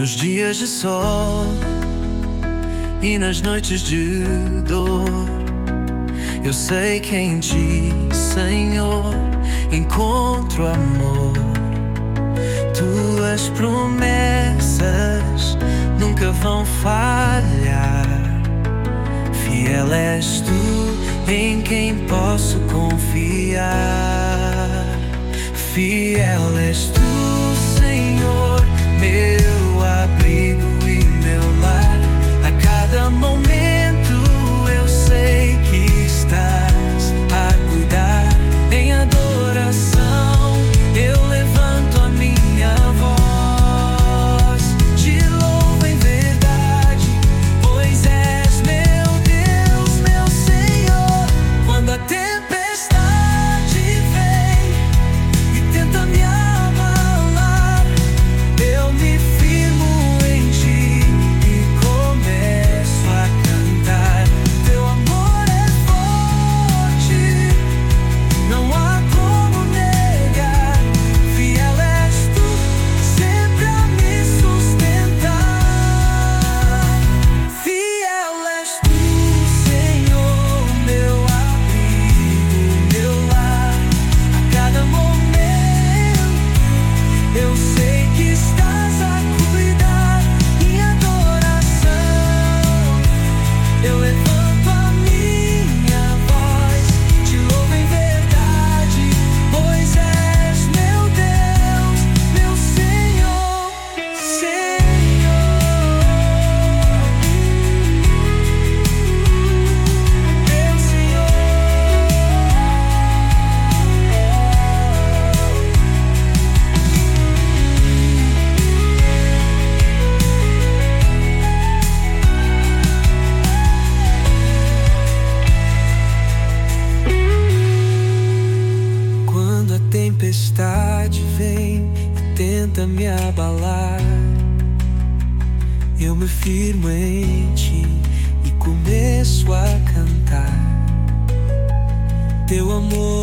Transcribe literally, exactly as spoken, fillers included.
Nos dias de sol e nas noites de dor, eu sei que em Ti, Senhor, encontro amor. Tuas promessas nunca vão falhar. Fiel és Tu, em quem posso confiar. Fiel és Tu, Senhor, meu abrigo e meu lar. A cada momento eu sei que estás a cuidar. Em adoração eu levanto a minha voz, te louvo em verdade, pois és meu Deus, meu Senhor. Quando a tempestade vem e tenta me abalar, eu me firmo em Ti e começo a cantar. Teu amor é forte, não há como negar. Fiel és Tu, sempre a me sustentar. Fiel és Tu, Senhor, meu abrigo, meu lar. A cada momento eu sei que estás a cuidar. Em adoração eu levanto a minha voz, te louvo em verdade, pois és meu Deus, meu Senhor, Senhor. Meu Senhor. Quando a tempestade vem e tenta me abalar, eu me firmo em Ti e começo a cantar. Teu amor